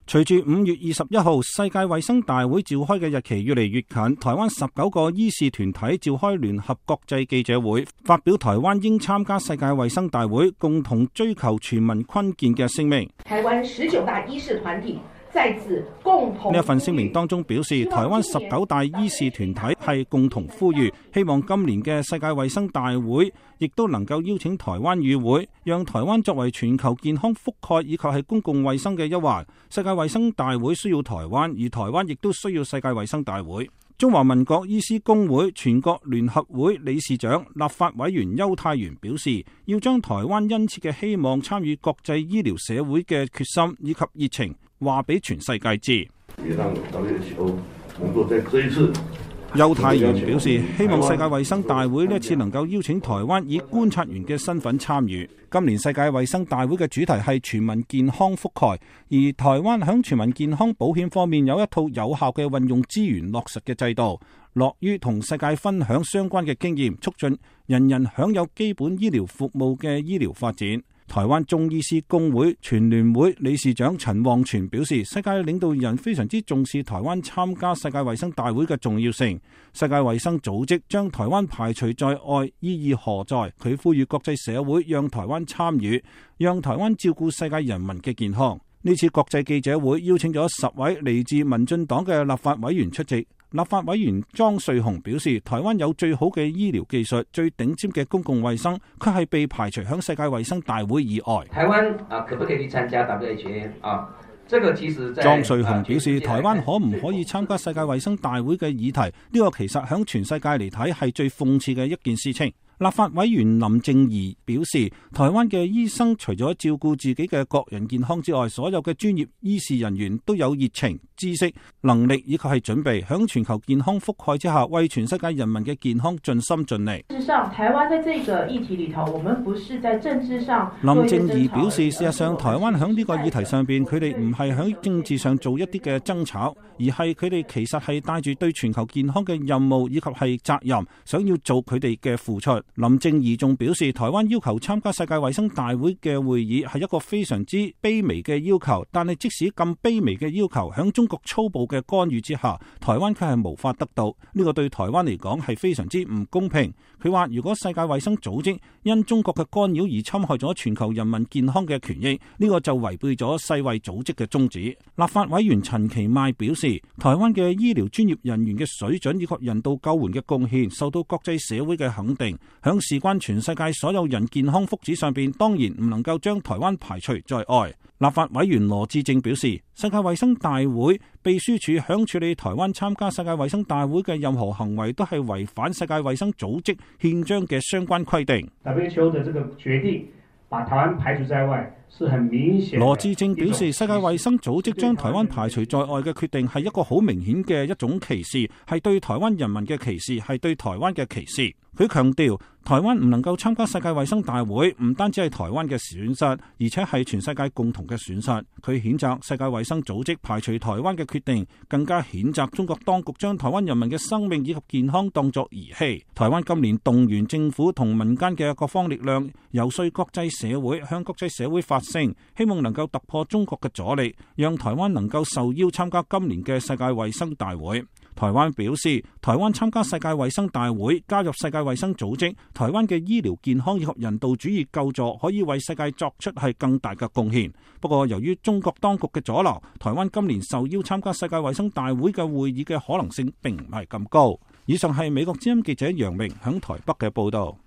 隨住5月21號世界衛生大會召開嘅日期越嚟越近，台灣19個醫事團體召開聯合國際記者會，發表台灣應參加世界衛生大會，共同追求全民坤健嘅聲明。 台灣19大醫事團體在此共同呢一份聲明當中表示，台灣19大醫事團體係共同呼籲，希望今年嘅世界衛生大會亦都能夠邀請台灣與會，讓台灣作為全球健康覆蓋以及係公共衛生嘅一環。世界衛生大會需要台灣，而台灣亦都需要世界衛生大會。中華民國醫師公會全國聯合會理事長、立法委員邱泰源表示，要將台灣殷切嘅希望參與國際醫療社會嘅決心以及熱情話俾全世界知。 也讓 WHO 能夠在這一次。 邱泰源表示，希望世界衛生大會呢一次能夠邀請台灣以觀察員嘅身份參與。今年世界衛生大會嘅主題係全民健康覆蓋，而台灣響全民健康保險方面有一套有效嘅運用資源落實嘅制度，樂於同世界分享相關嘅經驗，促進人人享有基本醫療服務嘅醫療發展。台灣中醫師公會全聯會理事長陳旺全表示，世界領導人非常之重視台灣參加世界衛生大會嘅重要性。世界衛生組織將台灣排除在外，意義何在？佢呼籲國際社會讓台灣參與，讓台灣照顧世界人民嘅健康。呢次國際記者會邀請咗10位嚟自民進黨嘅立法委員出席。立法委員莊瑞雄表示，台灣有最好嘅醫療技術、最頂尖嘅公共衛生，卻係被排除響世界衛生大會以外。 台灣可不可以去參加 WHO 啊？這個其實莊瑞雄表示，台灣可唔可以參加世界衛生大會嘅議題，呢個其實響全世界嚟睇係最諷刺嘅一件事情。立法委員林正儀表示，台灣嘅醫生除咗照顧自己嘅個人健康之外，所有嘅專業醫事人員都有熱情、知識、能力以及係準備，響全球健康覆蓋之下，為全世界人民嘅健康盡心盡力。 事實上，台灣在這個議題裏頭，我們不是在政治上。 林正儀表示，事實上台灣響呢個議題上邊，佢哋唔係響政治上做一啲嘅爭吵，而係佢哋其實係帶住對全球健康嘅任務以及係責任，想要做佢哋嘅付出。林正儀仲表示，台灣要求參加世界衛生大會嘅會議係一個非常之卑微嘅要求，但係即使咁卑微嘅要求，響中國粗暴嘅干預之下，台灣卻係無法得到。呢個對台灣嚟講係非常之唔公平。佢話，如果世界衛生組織因中國嘅干擾而侵害咗全球人民健康嘅權益，呢個就違背咗世衛組織嘅宗旨。立法委員陳其邁表示，台灣嘅醫療專業人員嘅水準以及人道救援嘅貢獻受到國際社會嘅肯定，響事關全世界所有人健康福祉上邊，當然唔能夠將台灣排除在外。立法委員羅致政表示，世界衛生大會秘書處響處理台灣參加世界衛生大會嘅任何行為，都係違反世界衛生組織憲章嘅相關規定。 WHO 的這個決定把台灣排除在外，是很明顯。 羅致政表示，世界衛生組織將台灣排除在外嘅決定係一個好明顯嘅一種歧視，係對台灣人民嘅歧視，係對台灣嘅歧視。佢強調，台灣唔能夠參加世界衛生大會，唔單止係台灣嘅損失，而且係全世界共同嘅損失。佢譴責世界衛生組織排除台灣嘅決定，更加譴責中國當局將台灣人民嘅生命以及健康當作兒戲。台灣今年動員政府同民間嘅各方力量，游說國際社會，向國際社會發聲，希望能夠突破中國嘅阻力，讓台灣能夠受邀參加今年嘅世界衛生大會。台灣表示，台灣參加世界衛生大會，加入世界衛生組織，台灣嘅醫療健康以及人道主義救助可以為世界作出係更大嘅貢獻。不過，由於中國當局嘅阻撓，台灣今年受邀參加世界衛生大會嘅會議嘅可能性並唔係咁高。以上係美國之音記者楊明響台北嘅報道。